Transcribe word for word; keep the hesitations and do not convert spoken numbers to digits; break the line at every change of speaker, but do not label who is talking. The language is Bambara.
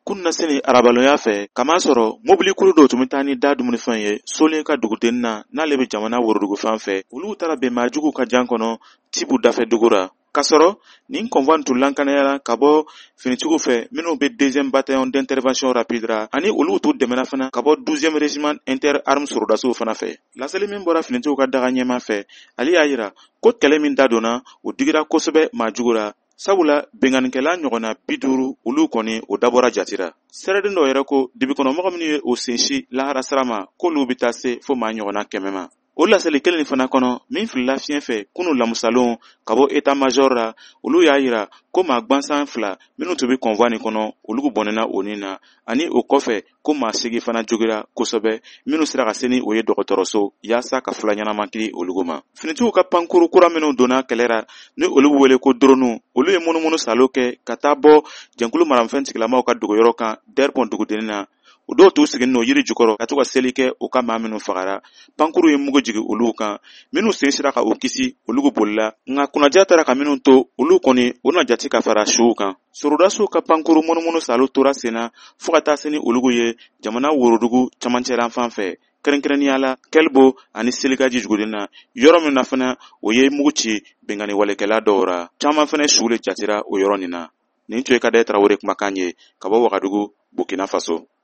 kunna sini arabaloya fɛ kama sɔrɔ mobili kuru dɔw tun bɛ taa ni da dumunifɛn ye solen ka duguden na n'ale bɛ jamana worodugu fan fɛ olu taara bɛnma jugu ka jan kɔnɔ tibu dafɛ dugura ka sɔrɔ nin kɔnfan tun lankanayara ka bɔ finitigiw fɛ minnu bɛ deuxième bataillon d'intervention rapide ra ani olu tun dɛmɛna fana ka bɔ douzième régiment inter armes soldats fana fɛ laseli min bɔra finitigiw ka daga ɲɛma fɛ ale y'a yira ko kɛlɛ min da donna o digira kosɛbɛ maa jugu ra sabula benganikɛla ɲɔgɔnna bi duuru olu kɔni o dabɔra jatira sɛrɛden dɔ yɛrɛ ko dibikɔnɔmɔgɔ minnu ye o sensi lahara sira ma k'olu bɛ taa se fo maa ɲɔgɔnna kɛmɛ ma o laseli kelen fana kɔnɔ min filila fiɲɛ fɛ kunu lamusalon ka bɔ état major ra olu y'a yira ko maa gwansan fila minnu tun bɛ kɔnvoi nin kɔnɔ olu bɔnɛna o nin na ani o kɔfɛ ko maa segi fana jogira kosɛbɛ minnu sera ka se ni o ye dɔgɔtɔrɔso yaasa ka fula ɲɛnaman kiri olugu ma finitigiw ka pankuru kura minnu donna kɛlɛ ra ni olu bɛ wele ko dronu olu ye munumunu salo kɛ ka taa bɔ jɛnkulu maramafɛn tigilamaw ka dogoyɔrɔ kan dɛrpɔn dugudennin na o dɔw t'u sigin n'o yiri jukɔrɔ ka to ka seli kɛ u ka maa minnu fagara pankuru ye mugu jigin olu kan minnu sen sera ka u kisi olugu bolila nka kunnaja taara ka minnu to olu kɔni o na jate ka fara suw kan sorodasiw ka pankuru munumunu salo tora senna fo ka taa se ni olugu ye jamana worodugu camancɛran fan fɛ kɛrɛnkɛrɛnnenya la kɛlbo ani selikaji jugulen na yɔrɔ min na fana o ye mugu ci bengani walekɛla dɔw ra caman fana suw le jatira o yɔrɔ nin na nin tun ye Kadaye Tarawele kumakan ye ka bɔ Wagadugu Burkina Faso.